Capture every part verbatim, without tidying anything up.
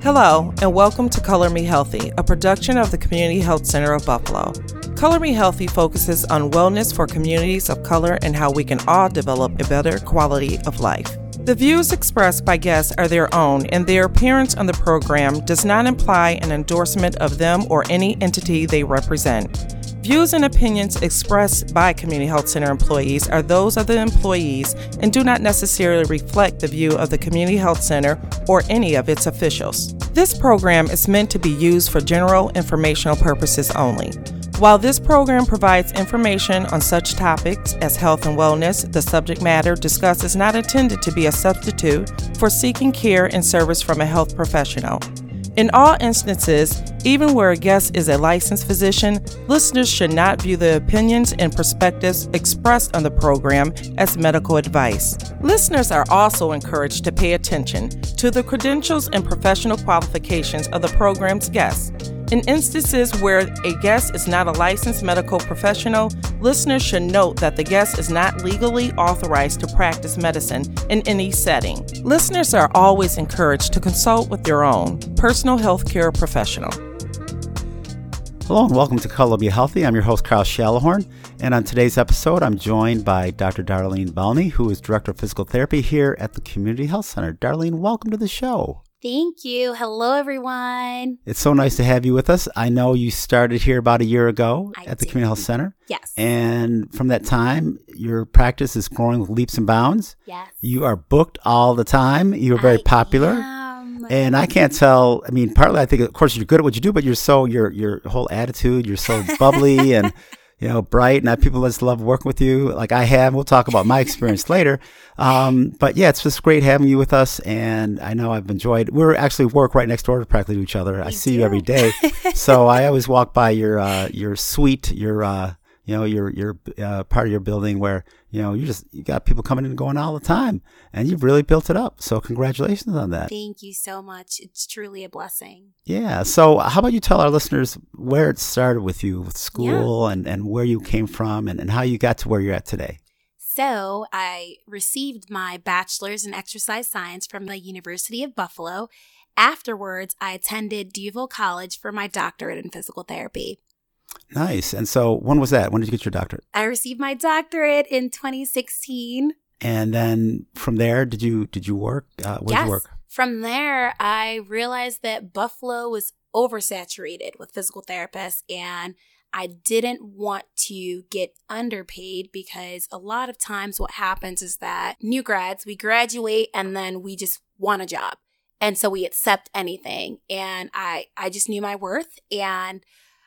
Hello, and welcome to Color Me Healthy, a production of the Community Health Center of Buffalo. Color Me Healthy focuses on wellness for communities of color and how we can all develop a better quality of life. The views expressed by guests are their own, and their appearance on the program does not imply an endorsement of them or any entity they represent. Views and opinions expressed by Community Health Center employees are those of the employees and do not necessarily reflect the view of the Community Health Center or any of its officials. This program is meant to be used for general informational purposes only. While this program provides information on such topics as health and wellness, the subject matter discussed is not intended to be a substitute for seeking care and service from a health professional. In all instances, even where a guest is a licensed physician, listeners should not view the opinions and perspectives expressed on the program as medical advice. Listeners are also encouraged to pay attention to the credentials and professional qualifications of the program's guests. In instances where a guest is not a licensed medical professional, listeners should note that the guest is not legally authorized to practice medicine in any setting. Listeners are always encouraged to consult with their own personal health care professional. Hello and welcome to Color Me Healthy. I'm your host, Carl Shallahorn, and on today's episode, I'm joined by Doctor Darlene Balney, who is Director of Physical Therapy here at the Community Health Center. Darlene, welcome to the show. Thank you. Hello, everyone. It's so nice to have you with us. I know you started here about a year ago I at the did. Community Health Center. Yes. And from that time, your practice is growing with leaps and bounds. Yes. You are booked all the time. You are very I popular. am. And I can't tell, I mean, partly I think, of course, you're good at what you do, but you're so, your your whole attitude, you're so bubbly and, you know, bright. And I, people just love working with you like I have. We'll talk about my experience later. Um, but yeah, it's just great having you with us. And I know I've enjoyed, we're actually work right next door practically to each other. I We see do. you every day. So I always walk by your, uh, your suite, your, uh, you know, your, your, uh, part of your building where, you know, you just, you got people coming in and going all the time and you've really built it up. So congratulations on that. Thank you so much. It's truly a blessing. Yeah. So how about you tell our listeners where it started with you with school and, and where you came from and, and how you got to where you're at today? So I received my bachelor's in exercise science from the University of Buffalo. Afterwards, I attended DeVille College for my doctorate in physical therapy. Nice. And so when was that? When did you get your doctorate? I received my doctorate in twenty sixteen. And then from there, did you did you work? Uh, where yes. did you work? From there, I realized that Buffalo was oversaturated with physical therapists, and I didn't want to get underpaid because a lot of times what happens is that new grads, we graduate and then we just want a job. And so we accept anything. And I, I just knew my worth, and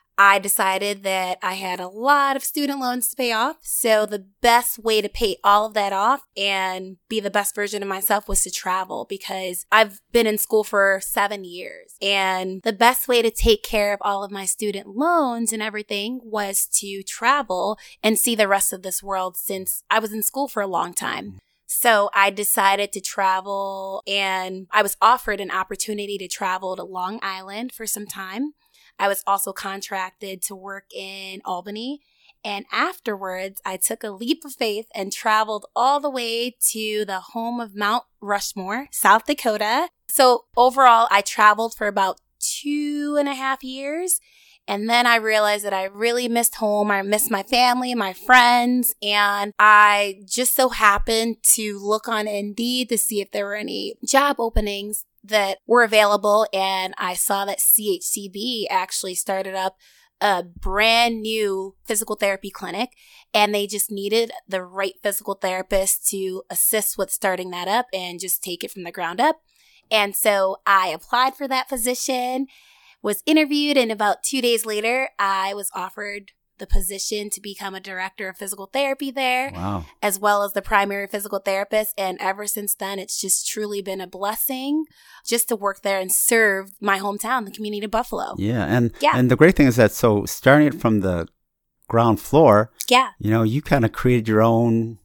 I decided that I had a lot of student loans to pay off. So the best way to pay all of that off and be the best version of myself was to travel, because I've been in school for seven years. And the best way to take care of all of my student loans and everything was to travel and see the rest of this world, since I was in school for a long time. So I decided to travel, and I was offered an opportunity to travel to Long Island for some time. I was also contracted to work in Albany. And afterwards, I took a leap of faith and traveled all the way to the home of Mount Rushmore, South Dakota. So overall, I traveled for about two and a half years. And then I realized that I really missed home. I missed my family, my friends. And I just so happened to look on Indeed to see if there were any job openings that were available. And I saw that C H C B actually started up a brand new physical therapy clinic, and they just needed the right physical therapist to assist with starting that up and just take it from the ground up. And so I applied for that position, was interviewed, and about two days later, I was offered the position to become a director of physical therapy there, Wow. as well as the primary physical therapist. And ever since then, it's just truly been a blessing just to work there and serve my hometown, the community of Buffalo. Yeah. And Yeah. and the great thing is that so starting it from the ground floor, Yeah, you know, you kind of created your own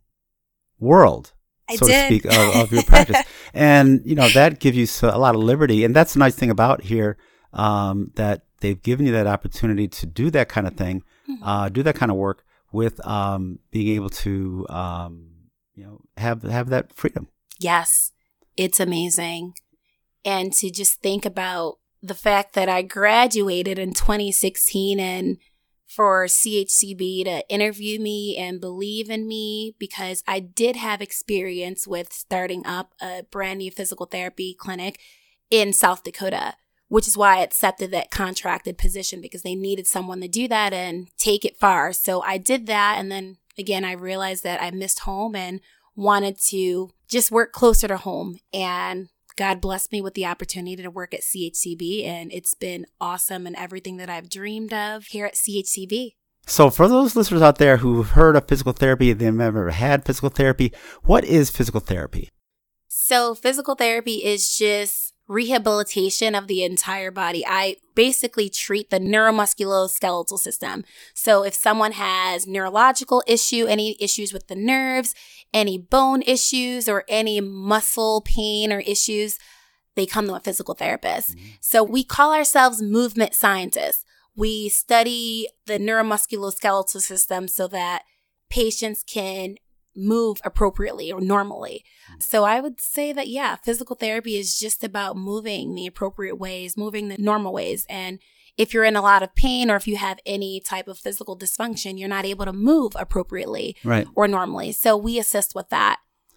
world. I so did. to speak, of, of your practice. And, you know, that gives you so, a lot of liberty. And that's the nice thing about here, um, that they've given you that opportunity to do that kind of thing, mm-hmm. uh, do that kind of work with um, being able to, um, you know, have have that freedom. Yes, it's amazing. and to just think about the fact that I graduated in twenty sixteen and for C H C B to interview me and believe in me, because I did have experience with starting up a brand new physical therapy clinic in South Dakota, which is why I accepted that contracted position, because they needed someone to do that and take it far. So I did that. And then again, I realized that I missed home and wanted to just work closer to home. And God blessed me with the opportunity to work at C H C B, and it's been awesome and everything that I've dreamed of here at C H C B. So for those listeners out there who've heard of physical therapy, they've never had physical therapy, what is physical therapy? So physical therapy is just rehabilitation of the entire body. I basically treat the neuromusculoskeletal system. So if someone has neurological issue, any issues with the nerves, any bone issues, or any muscle pain or issues, they come to a physical therapist. Mm-hmm. So we call ourselves movement scientists. We study the neuromusculoskeletal system so that patients can move appropriately or normally. So I would say that, yeah, physical therapy is just about moving the appropriate ways, moving the normal ways. And if you're in a lot of pain, or if you have any type of physical dysfunction, you're not able to move appropriately right. or normally. So we assist with that.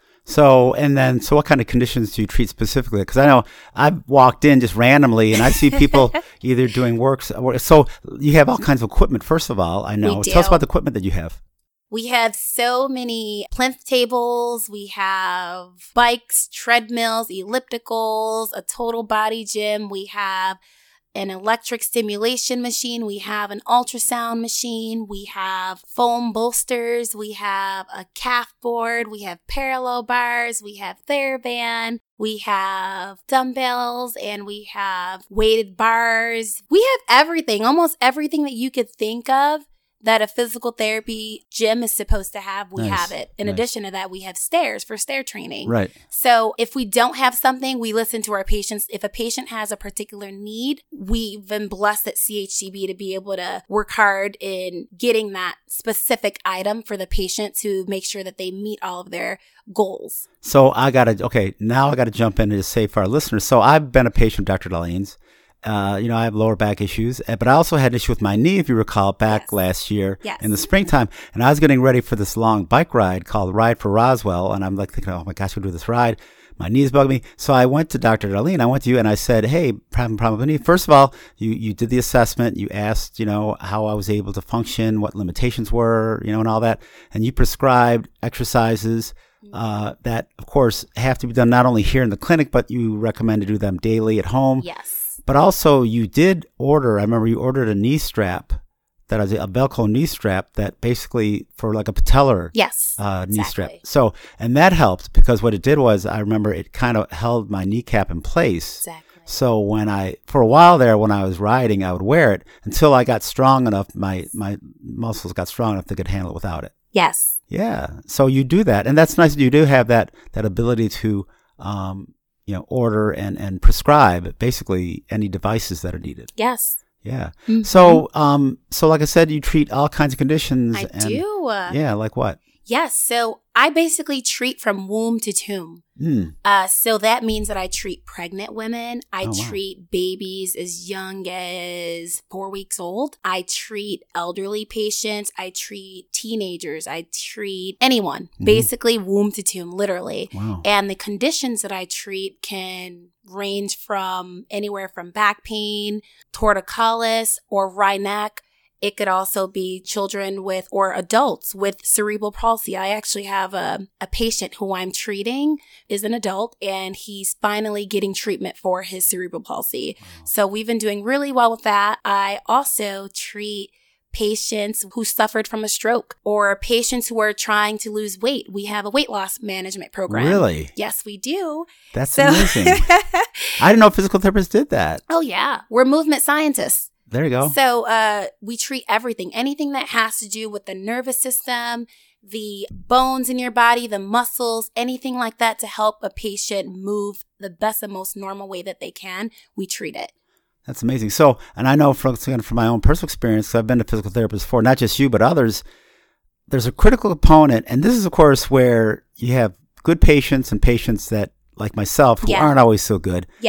So, and then, so what kind of conditions do you treat specifically? Because I know I've walked in just randomly and I see people either doing works. So you have all kinds of equipment, first of all, I know. We do. Tell us about the equipment that you have. We have so many plinth tables, we have bikes, treadmills, ellipticals, a total body gym. We have an electric stimulation machine. We have an ultrasound machine. We have foam bolsters. We have a calf board. We have parallel bars. We have TheraBand. We have dumbbells, and we have weighted bars. We have everything, almost everything that you could think of that a physical therapy gym is supposed to have, we nice. have it. In nice. addition to that, we have stairs for stair training. Right. So if we don't have something, we listen to our patients. If a patient has a particular need, we've been blessed at C H C B to be able to work hard in getting that specific item for the patient to make sure that they meet all of their goals. So I got to, okay, now I got to jump in and just say for our listeners. So I've been a patient of Doctor Delane's. Uh, you know, I have lower back issues, but I also had an issue with my knee, if you recall, back yes. last year yes. in the springtime. And I was getting ready for this long bike ride called Ride for Roswell. And I'm like thinking, oh my gosh, we'll do this ride. My knees bug me. So I went to Doctor Darlene. I went to you and I said, hey, problem, problem with knee. First of all, you, you did the assessment. You asked, you know, how I was able to function, what limitations were, you know, and all that. And you prescribed exercises uh, that, of course, have to be done not only here in the clinic, but you recommend to do them daily at home. Yes. But also you did order, I remember you ordered a knee strap, that was a Velcro knee strap that basically for like a patellar yes, uh, knee exactly. strap. So, and that helped because what it did was I remember it kind of held my kneecap in place. Exactly. So when I, for a while there when I was riding, I would wear it until I got strong enough, my, my muscles got strong enough they could handle it without it. Yes. Yeah. So you do that. And that's nice that you do have that, that ability to, um, you know, order and, and prescribe basically any devices that are needed. Yes. Yeah. Mm-hmm. So, um, so like I said, you treat all kinds of conditions. I and, do. Yeah. Like what? Yes. So I basically treat from womb to tomb. Mm. Uh, so that means that I treat pregnant women. I Oh, wow. treat babies as young as four weeks old. I treat elderly patients. I treat teenagers. I treat anyone, Mm-hmm. basically womb to tomb, literally. Wow. And the conditions that I treat can range from anywhere from back pain, torticollis, or wry neck. It could also be children with or adults with cerebral palsy. I actually have a, a patient who I'm treating is an adult, and he's finally getting treatment for his cerebral palsy. Wow. So we've been doing really well with that. I also treat patients who suffered from a stroke or patients who are trying to lose weight. We have a weight loss management program. Really? Yes, we do. That's So- amazing. I didn't know physical therapists did that. Oh, yeah. We're movement scientists. There you go. So uh, we treat everything, anything that has to do with the nervous system, the bones in your body, the muscles, anything like that to help a patient move the best and most normal way that they can. We treat it. That's amazing. So, and I know from, again, from my own personal experience, 'cause I've been to physical therapists before, not just you, but others, there's a critical component. And this is, of course, where you have good patients and patients that, like myself, who Yeah. aren't always so good. Yeah.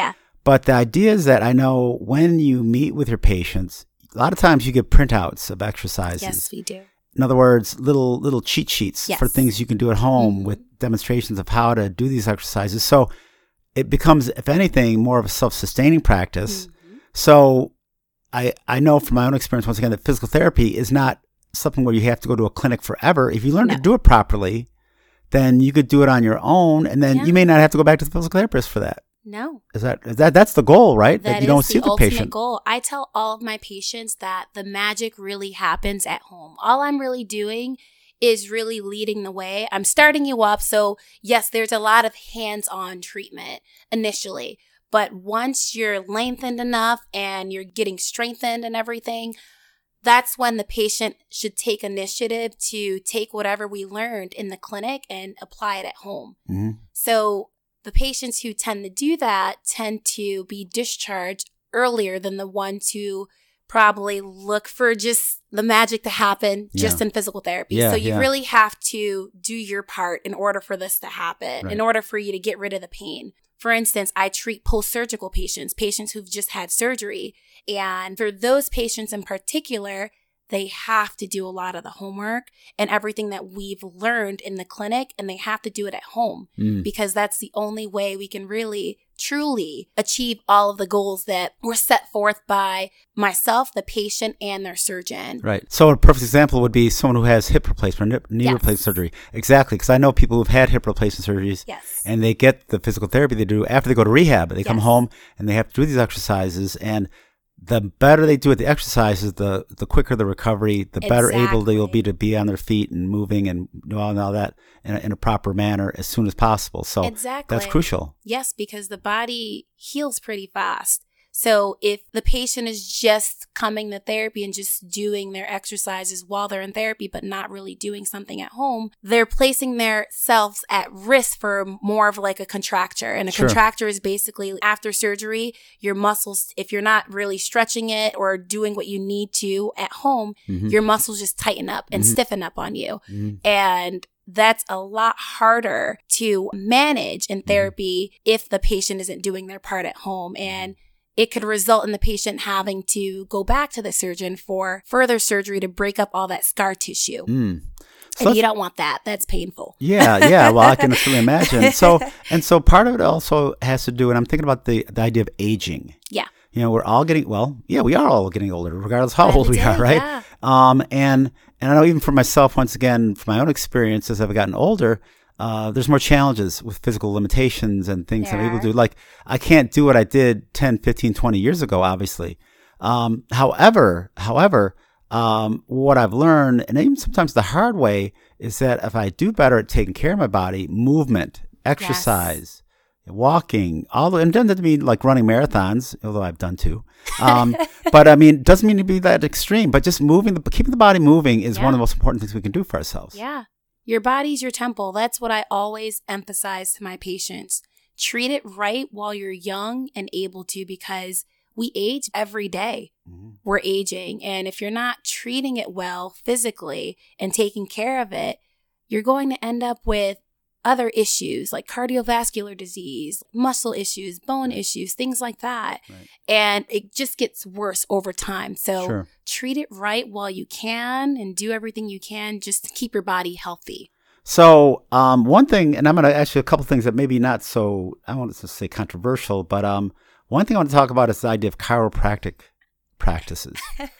But the idea is that I know when you meet with your patients, a lot of times you get printouts of exercises. Yes, we do. In other words, little little cheat sheets Yes. for things you can do at home Mm-hmm. with demonstrations of how to do these exercises. So it becomes, if anything, more of a self-sustaining practice. Mm-hmm. So I I know from my own experience, once again, that physical therapy is not something where you have to go to a clinic forever. If you learn No. to do it properly, then you could do it on your own, and then Yeah. you may not have to go back to the physical therapist for that. No. Is that is that that's the goal, right? That you don't is see the the ultimate patient. goal. I tell all of my patients that the magic really happens at home. All I'm really doing is really leading the way. I'm starting you up. So yes, there's a lot of hands-on treatment initially, but once you're lengthened enough and you're getting strengthened and everything, that's when the patient should take initiative to take whatever we learned in the clinic and apply it at home. hmm So the patients who tend to do that tend to be discharged earlier than the ones who probably look for just the magic to happen just Yeah. in physical therapy. Yeah, so you yeah. really have to do your part in order for this to happen, Right. in order for you to get rid of the pain. For instance, I treat post-surgical patients, patients who've just had surgery. And for those patients in particular, they have to do a lot of the homework and everything that we've learned in the clinic, and they have to do it at home Mm. because that's the only way we can really, truly achieve all of the goals that were set forth by myself, the patient, and their surgeon. Right. So a perfect example would be someone who has hip replacement, hip- knee Yes. replacement surgery. Exactly, because I know people who've had hip replacement surgeries, Yes. and they get the physical therapy they do after they go to rehab. They come Yes. home and they have to do these exercises, and the better they do at the exercises, the the quicker the recovery, the better able they will Exactly. be to be on their feet and moving and do all, and all that in a, in a proper manner as soon as possible. So Exactly. that's crucial. Yes, because the body heals pretty fast. So if the patient is just coming to therapy and just doing their exercises while they're in therapy, but not really doing something at home, they're placing themselves at risk for more of like a contracture. And a Sure. contracture is basically after surgery, your muscles, if you're not really stretching it or doing what you need to at home, Mhm. your muscles just tighten up and Mhm. stiffen up on you. Mhm. And that's a lot harder to manage in therapy if the patient isn't doing their part at home. And it could result in the patient having to go back to the surgeon for further surgery to break up all that scar tissue. Mm. So And you let's- don't want that. That's painful. Yeah, yeah. Well, I can certainly imagine. So, and so part of it also has to do, and I'm thinking about the, the idea of aging. Yeah. You know, we're all getting, well, yeah, we are all getting older, regardless how By the old we day, are, right? yeah. Um, and, and I know even for myself, once again, from my own experience as I've gotten older, uh, there's more challenges with physical limitations and things There I'm able to are. do. Like, I can't do what I did ten, fifteen, twenty years ago, obviously. Um, however, however, um, what I've learned, and even sometimes the hard way, is that if I do better at taking care of my body, movement, exercise, walking, all the, and it doesn't mean like running marathons, although I've done two. Um, but I mean, it doesn't mean to be that extreme, but just moving, the, keeping the body moving is one of Yeah. the most important things we can do for ourselves. Yeah. Your body's your temple. That's what I always emphasize to my patients. Treat it right while you're young and able to, because we age every day. Mhm. We're aging. And if you're not treating it well physically and taking care of it, you're going to end up with other issues like cardiovascular disease, muscle issues, bone issues, things like that. Right. And it just gets worse over time. So Sure. treat it right while you can and do everything you can just to keep your body healthy. So, um, one thing, and I'm going to ask you a couple things that maybe not so, I don't want to say controversial, but um, one thing I want to talk about is the idea of chiropractic practices.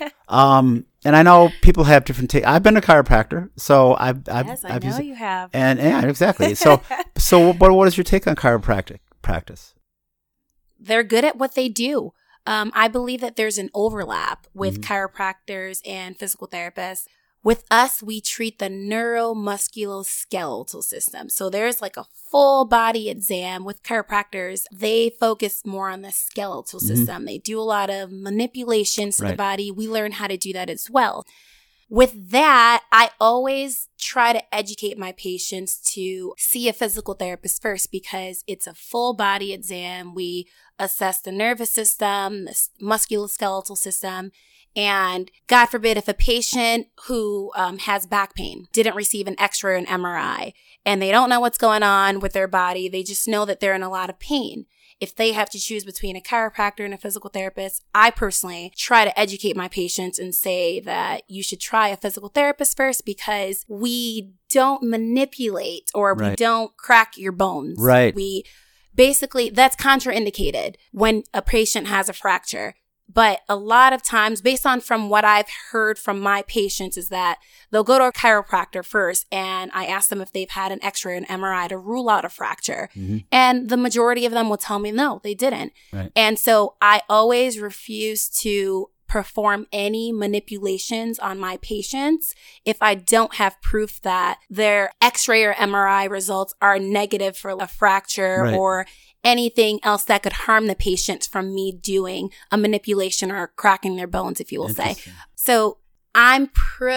um, and I know people have different takes. I've been a chiropractor, so I've, I've, yes, I I've know used it. you have. And yeah, exactly. So, so what, what is your take on chiropractic practice? They're good at what they do. Um, I believe that there's an overlap with Mhm. chiropractors and physical therapists. With us, we treat the neuromusculoskeletal system. So there's like a full body exam. With chiropractors, they focus more on the skeletal Mhm. system. They do a lot of manipulations to the Right. body. We learn how to do that as well. With that, I always try to educate my patients to see a physical therapist first because it's a full body exam. We assess the nervous system, the s- musculoskeletal system, And God forbid if a patient who um, has back pain didn't receive an x-ray or an M R I and they don't know what's going on with their body, they just know that they're in a lot of pain. If they have to choose between a chiropractor and a physical therapist, I personally try to educate my patients and say that you should try a physical therapist first because we don't manipulate or Right. we don't crack your bones. Right. We basically, that's contraindicated when a patient has a fracture. But a lot of times, based on from what I've heard from my patients, is that they'll go to a chiropractor first, and I ask them if they've had an x-ray or an M R I to rule out a fracture. Mm-hmm. And the majority of them will tell me, no, they didn't. Right. And so I always refuse to perform any manipulations on my patients if I don't have proof that their x-ray or M R I results are negative for a fracture Right. or anything else that could harm the patient from me doing a manipulation or cracking their bones, if you will say. So I'm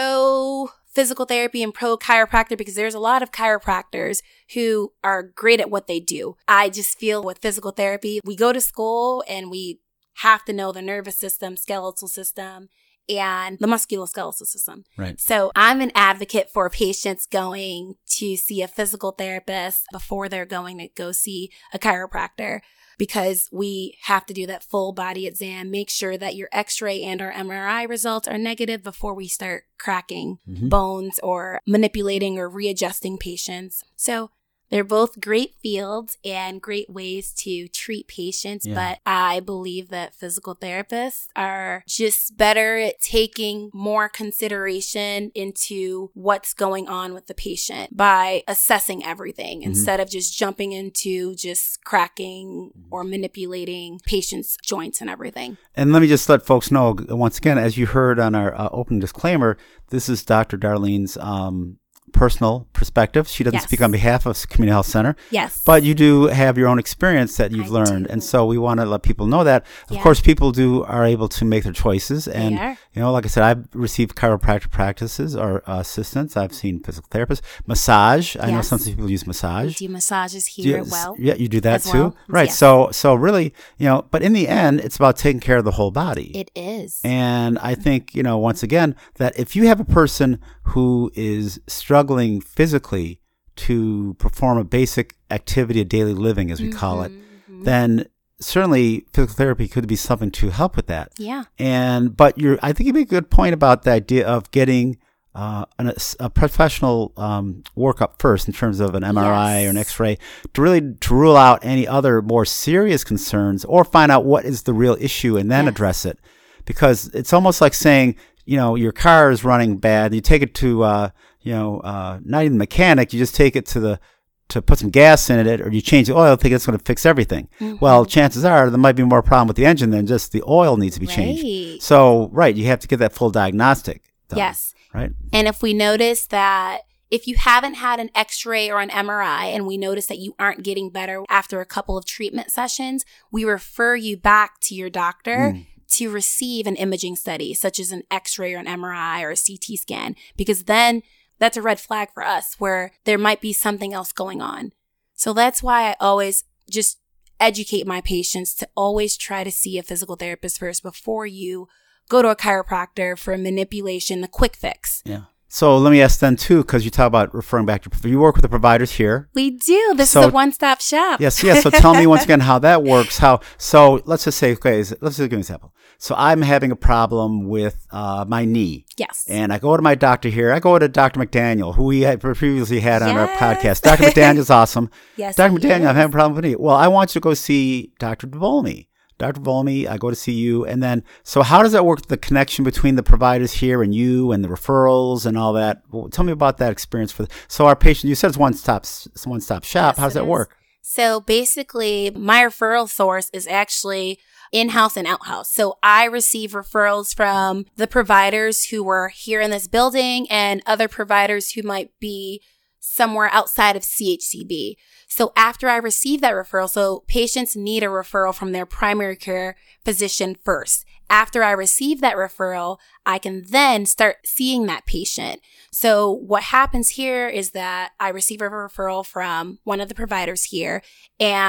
pro physical therapy and pro chiropractor because there's a lot of chiropractors who are great at what they do. I just feel with physical therapy, we go to school and we have to know the nervous system, skeletal system, and the musculoskeletal system. Right. So I'm an advocate for patients going to see a physical therapist before they're going to go see a chiropractor because we have to do that full body exam, make sure that your x-ray and our M R I results are negative before we start cracking Mm-hmm. bones or manipulating or readjusting patients. So they're both great fields and great ways to treat patients, Yeah. but I believe that physical therapists are just better at taking more consideration into what's going on with the patient by assessing everything Mm-hmm. instead of just jumping into just cracking or manipulating patients' joints and everything. And let me just let folks know, once again, as you heard on our uh, opening disclaimer, this is Doctor Darlene's um, personal perspective. She doesn't Yes. speak on behalf of Community Health Center. Yes. But you do have your own experience that you've I learned. do. And so we want to let people know that. Of Yeah. course, people do are able to make their choices. And, are. you know, like I said, I've received chiropractic practices or uh, assistants. I've seen physical therapists. Massage. I know Yes. some people use We massage. do massages Do here you- as well. Yeah, you do that as too. well. Right. Yes. So, so really, you know, but in the end, it's about taking care of the whole body. It is. And I think, you know, once again, that if you have a person who is struggling physically to perform a basic activity of daily living, as we call it, Mhm. then certainly physical therapy could be something to help with that. Yeah. And, but you're, I think you make a good point about the idea of getting uh, an, a professional um, workup first in terms of an M R I Yes. or an X-ray to really to rule out any other more serious concerns or find out what is the real issue and then Yes. address it. Because it's almost like saying, you know, your car is running bad. You take it to, uh, you know, uh, not even the mechanic. You just take it to the to put some gas in it, or you change the oil, think it's going to fix everything. Mm-hmm. Well, chances are there might be more problem with the engine than just the oil needs to be changed. Right. So, right, you have to get that full diagnostic done. Yes. Right. And if we notice that if you haven't had an x-ray or an M R I and we notice that you aren't getting better after a couple of treatment sessions, we refer you back to your doctor Mm. to receive an imaging study, such as an x-ray or an M R I or a C T scan, because then that's a red flag for us where there might be something else going on. So that's why I always just educate my patients to always try to see a physical therapist first before you go to a chiropractor for manipulation, the quick fix. Yeah. So let me ask then too, because you talk about referring back to, you work with the providers here. We do. This So- is a one-stop shop. Yes, yes. So tell me once again how that works. How, so let's just say, okay, let's just give an example. So I'm having a problem with uh, my knee. Yes. And I go to my doctor here. I go to Doctor McDaniel, who we had previously had on our Yes. podcast. Doctor McDaniel's awesome. Yes, Doctor he McDaniel, I'm is. having a problem with knee. Well, I want you to go see Doctor Volmy. Doctor Volmy, I go to see you. And then, so how does that work, the connection between the providers here and you and the referrals and all that? Well, tell me about that experience. For the, So our patient, you said it's one-stop, it's one-stop shop. Yes, how does it that is. work? So basically, my referral source is actually in-house and out-house. So I receive referrals from the providers who were here in this building and other providers who might be somewhere outside of C H C B. So after I receive that referral, so patients need a referral from their primary care physician first. After I receive that referral, I can then start seeing that patient. So what happens here is that I receive a referral from one of the providers here, and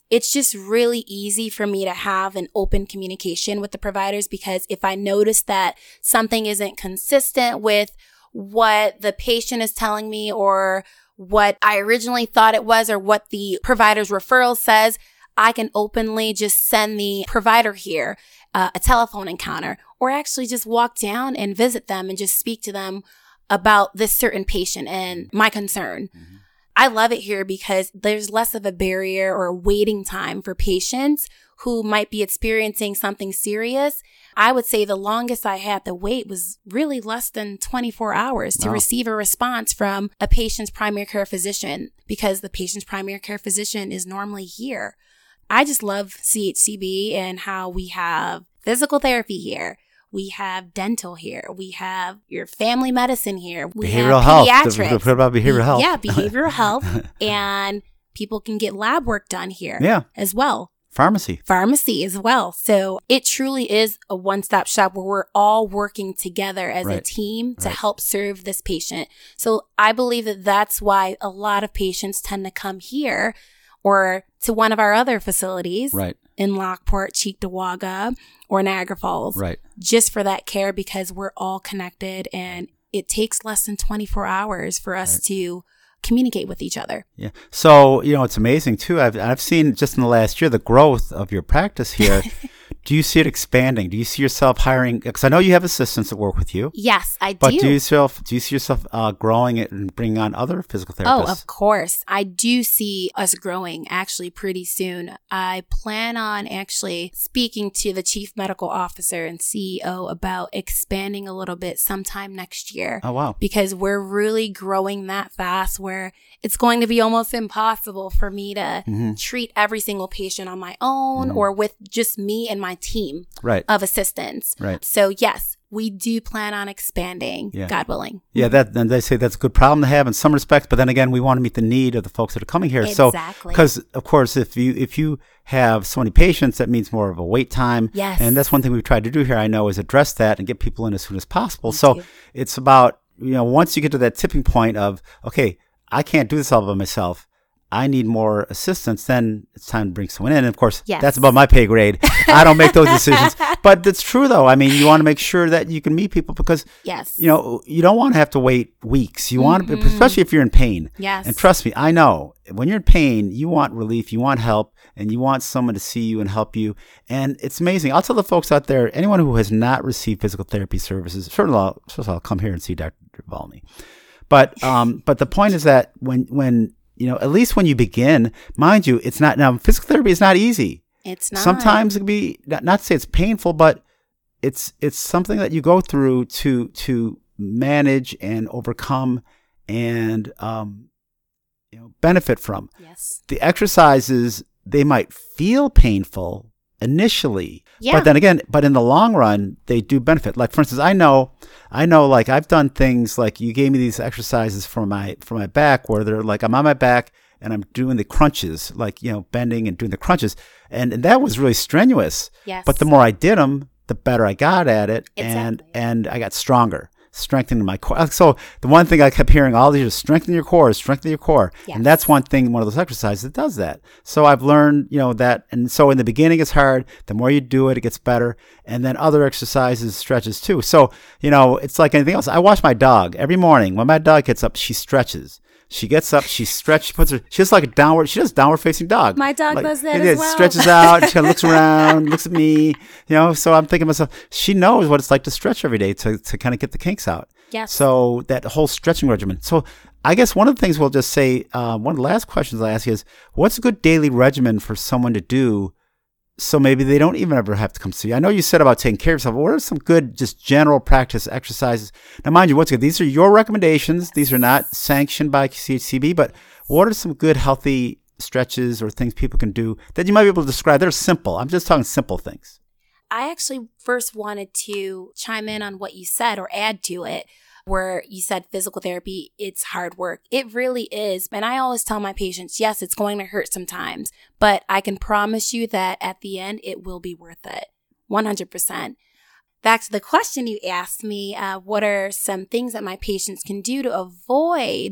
it's just really easy for me to have an open communication with the providers, because if I notice that something isn't consistent with what the patient is telling me or what I originally thought it was or what the provider's referral says, I can openly just send the provider here uh, a telephone encounter, or actually just walk down and visit them and just speak to them about this certain patient and my concern. Mm-hmm. I love it here because there's less of a barrier or a waiting time for patients who might be experiencing something serious. I would say the longest I had to wait was really less than twenty-four hours to wow. receive a response from a patient's primary care physician, because the patient's primary care physician is normally here. I just love C H C B and how we have physical therapy here. We have dental here. We have your family medicine here. We behavioral have health. Pediatrics. What about behavioral health? Yeah, behavioral health. And people can get lab work done here yeah. as well. Pharmacy. Pharmacy as well. So it truly is a one-stop shop where we're all working together as right. a team to right. help serve this patient. So I believe that that's why a lot of patients tend to come here or to one of our other facilities right. in Lockport, Cheektowaga, or Niagara Falls, right. just for that care, because we're all connected and it takes less than twenty-four hours for us right. to communicate with each other. Yeah. So, you know, it's amazing too. I've I've seen just in the last year the growth of your practice here. Do you see it expanding? Do you see yourself hiring? Because I know you have assistants that work with you. Yes, I do. But do you, self, do you see yourself uh, growing it and bringing on other physical therapists? Oh, of course. I do see us growing actually pretty soon. I plan on actually speaking to the chief medical officer and C E O about expanding a little bit sometime next year. Oh, wow. Because we're really growing that fast where it's going to be almost impossible for me to mm-hmm. treat every single patient on my own mm-hmm. or with just me and my team right. of assistants. Right. So yes, we do plan on expanding, yeah. God willing. Yeah, that and they say that's a good problem to have in some respects, but then again, we want to meet the need of the folks that are coming here. Exactly. So, because of course, if you if you have so many patients, that means more of a wait time. Yes. And that's one thing we've tried to do here, I know, is address that and get people in as soon as possible. Me so too. It's about, you know, once you get to that tipping point of, okay, I can't do this all by myself, I need more assistance, then it's time to bring someone in. And of course, yes. that's above my pay grade. I don't make those decisions. But it's true, though. I mean, you want to make sure that you can meet people because, yes. you know, you don't want to have to wait weeks. You want mm-hmm. to, especially if you're in pain. Yes. And trust me, I know when you're in pain, you want relief, you want help, and you want someone to see you and help you. And it's amazing. I'll tell the folks out there, anyone who has not received physical therapy services, first of all, first of all, come here and see Doctor Valmy. But um, but the point is that when when you know, at least when you begin, mind you, it's not now. Physical therapy is not easy. It's not. Sometimes it can be not, not to say it's painful, but it's it's something that you go through to to manage and overcome and um, you know, benefit from. Yes. The exercises, they might feel painful initially, yeah. but then again, but in the long run, they do benefit. Like for instance, I know, I know, like I've done things like you gave me these exercises for my for my back, where they're like I'm on my back and I'm doing the crunches, like you know, bending and doing the crunches, and, and that was really strenuous. Yes. But the more I did them, the better I got at it, exactly. and and I got stronger. Strengthening my core. So the one thing I kept hearing all these is strengthen your core, strengthen your core. Yes. And that's one thing, one of those exercises that does that. So I've learned, you know, that. And so in the beginning, it's hard. The more you do it, it gets better. And then other exercises, stretches too. So, you know, it's like anything else. I watch my dog every morning. When my dog gets up, she stretches. She gets up, she stretches, she puts her, she does like a downward, she does downward facing dog. My dog like, does that it as well. Stretches out, she looks around, looks at me, you know, so I'm thinking to myself, she knows what it's like to stretch every day to, to kind of get the kinks out. Yes. So that whole stretching regimen. So I guess one of the things we'll just say, uh, one of the last questions I ask you is, what's a good daily regimen for someone to do so maybe they don't even ever have to come see you? I know you said about taking care of yourself, but what are some good, just general practice exercises? Now, mind you, what's good? These are your recommendations. These are not sanctioned by C H C B, but what are some good, healthy stretches or things people can do that you might be able to describe? They're simple. I'm just talking simple things. I actually first wanted to chime in on what you said or add to it, where you said physical therapy, it's hard work. It really is. And I always tell my patients, yes, it's going to hurt sometimes, but I can promise you that at the end, it will be worth it. one hundred percent. Back to the question you asked me, uh, what are some things that my patients can do to avoid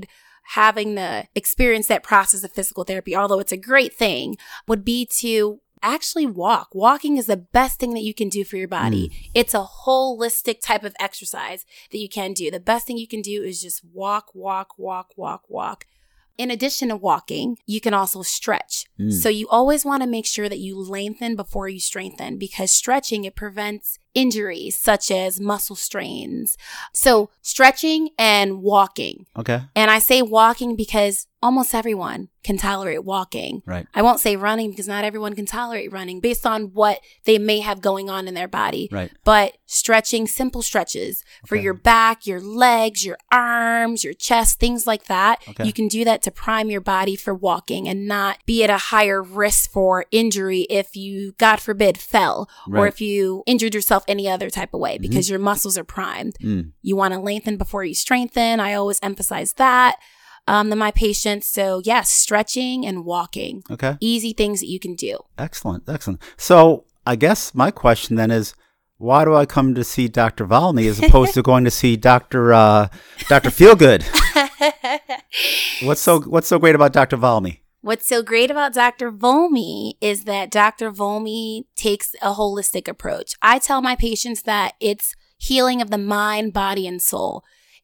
having the experience that process of physical therapy, although it's a great thing, would be to actually walk. Walking is the best thing that you can do for your body. Mm. It's a holistic type of exercise that you can do. The best thing you can do is just walk, walk, walk, walk, walk. In addition to walking, you can also stretch. Mm. So you always want to make sure that you lengthen before you strengthen, because stretching, it prevents injuries such as muscle strains. So stretching and walking. Okay. And I say walking because almost everyone can tolerate walking. Right. I won't say running because not everyone can tolerate running based on what they may have going on in their body. Right. But stretching, simple stretches for Okay. your back, your legs, your arms, your chest, things like that. Okay. You can do that to prime your body for walking and not be at a higher risk for injury if you, God forbid, fell Right. or if you injured yourself any other type of way, because mm-hmm. your muscles are primed. Mm. You want to lengthen before you strengthen. I always emphasize that. Um, to my patients. So yes, stretching and walking. Okay. Easy things that you can do. Excellent. Excellent. So I guess my question then is, why do I come to see Doctor Valmy as opposed to going to see Doctor Uh, Doctor Feelgood? What's so What's so great about Doctor Valmy? What's so great about Doctor Volmy is that Doctor Volmy takes a holistic approach. I tell my patients that it's healing of the mind, body, and soul.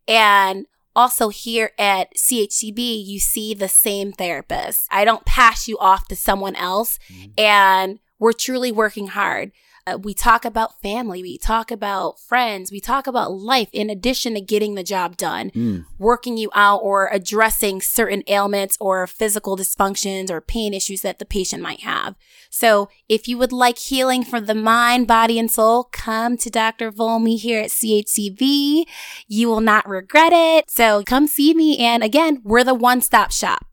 And also here at C H C B, you see the same therapist. I don't pass you off to someone else, mm-hmm. and we're truly working hard. Uh, we talk about family. We talk about friends. We talk about life in addition to getting the job done, mm. working you out or addressing certain ailments or physical dysfunctions or pain issues that the patient might have. So if you would like healing for the mind, body, and soul, come to Doctor Volmy here at C H C B. You will not regret it. So come see me. And again, we're the one-stop shop.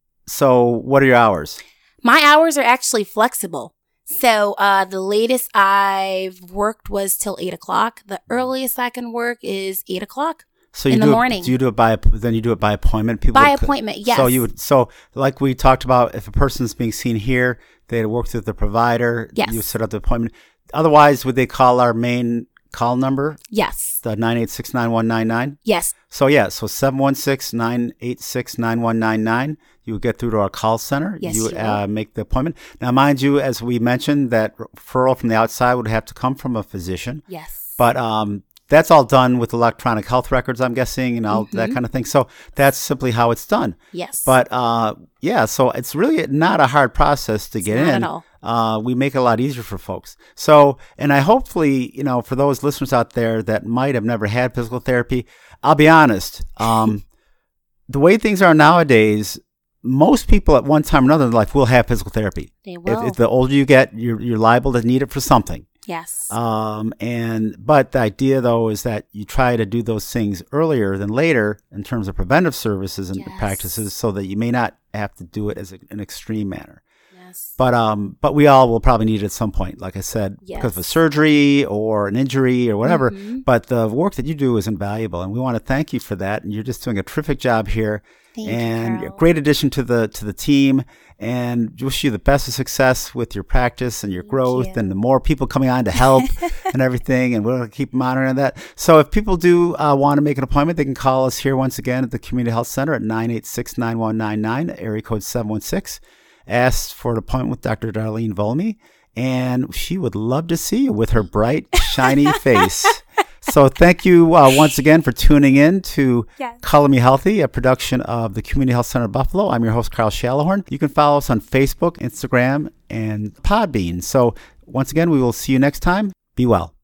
So what are your hours? My hours are actually flexible. So uh, the latest I've worked was till eight o'clock. The earliest I can work is eight o'clock so you in do the it, morning. Do you do it by then you do it by appointment? People by would, appointment, yes. So you would so like we talked about, if a person's being seen here, they'd work with the provider. Yes. You set up the appointment. Otherwise, would they call our main call number? Yes. The nine eight six nine one nine nine. Yes. So yeah, so seven one six, nine eight six, nine one nine nine. You would get through to our call center. Yes, you you uh, make the appointment. Now, mind you, as we mentioned, that referral from the outside would have to come from a physician. Yes. But um, that's all done with electronic health records, I'm guessing, and all mm-hmm. that kind of thing. So that's simply how it's done. Yes. But uh, yeah, so it's really not a hard process to it's get not in. At all. Uh, we make it a lot easier for folks. So, and I hopefully, you know, for those listeners out there that might have never had physical therapy, I'll be honest. Um, the way things are nowadays, most people at one time or another in life will have physical therapy. They will. If, if the older you get, you're you're liable to need it for something. Yes. Um, and but the idea though is that you try to do those things earlier than later in terms of preventive services and yes. practices, so that you may not have to do it as a, an extreme manner. Yes. But um, but we all will probably need it at some point, like I said, yes. because of a surgery or an injury or whatever. Mm-hmm. But the work that you do is invaluable, and we want to thank you for that. And you're just doing a terrific job here. Thank and you, you're a great addition to the to the team, and wish you the best of success with your practice and your Thank growth you. and the more people coming on to help and everything, and we're going to keep monitoring that. So if people do uh, want to make an appointment, they can call us here once again at the Community Health Center at nine eight six, nine one nine nine, area code seven one six. Ask for an appointment with Doctor Darlene Volmy, and she would love to see you with her bright, shiny face. So thank you uh, once again for tuning in to yes. Color Me Healthy, a production of the Community Health Center of Buffalo. I'm your host, Carl Shalahorn. You can follow us on Facebook, Instagram, and Podbean. So once again, we will see you next time. Be well.